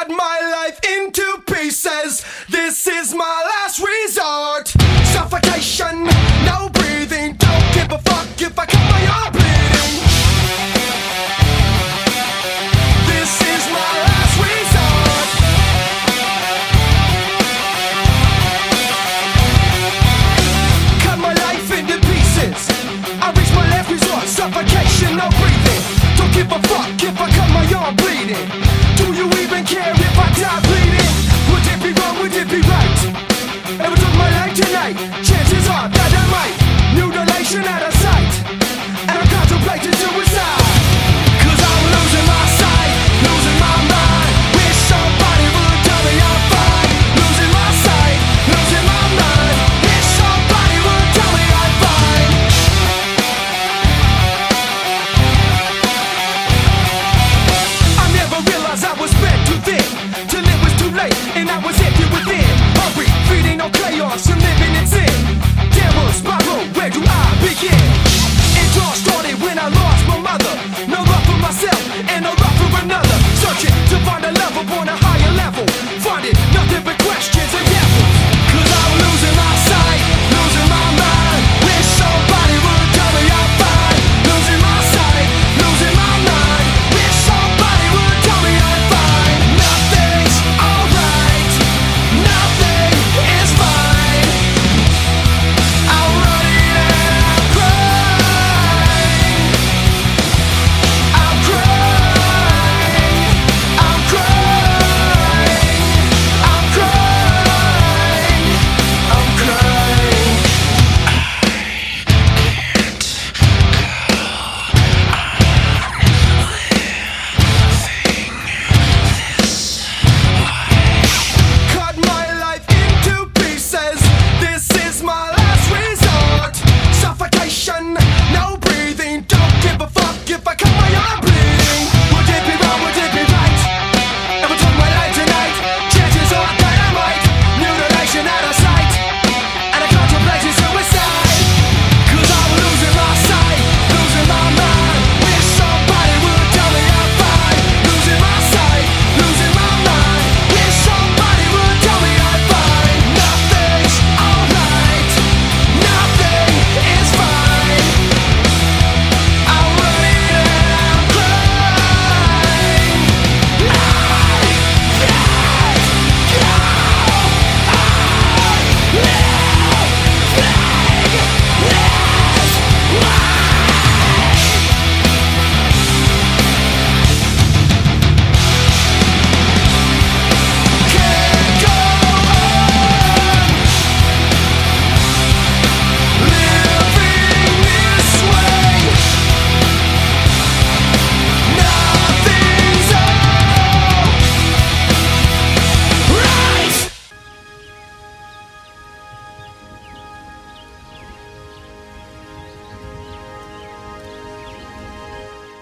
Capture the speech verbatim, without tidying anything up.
cut my life into pieces. This is my last resort. Suffocation, no breathing. Don't give a fuck if I cut my arm bleeding. This is my last resort. Cut my life into pieces. I reach my last resort. Suffocation, no breathing. Don't give a fuck if I cut my arm bleeding. Do you even care if I die bleeding? Would it be wrong, would it be right? If I took my life tonight, chances are that I might. Mutilation out of sight, and I'm contemplating suicide. Cause I'm losing my sight, losing my mind. Wish somebody would tell me I'm fine. Losing my sight, losing my mind. Wish somebody would tell me I'm fine. I never realized I was spread too thin, till it was too late and I was empty within. Hungry, feeding on chaos and living in sin. Terror spiral, where do I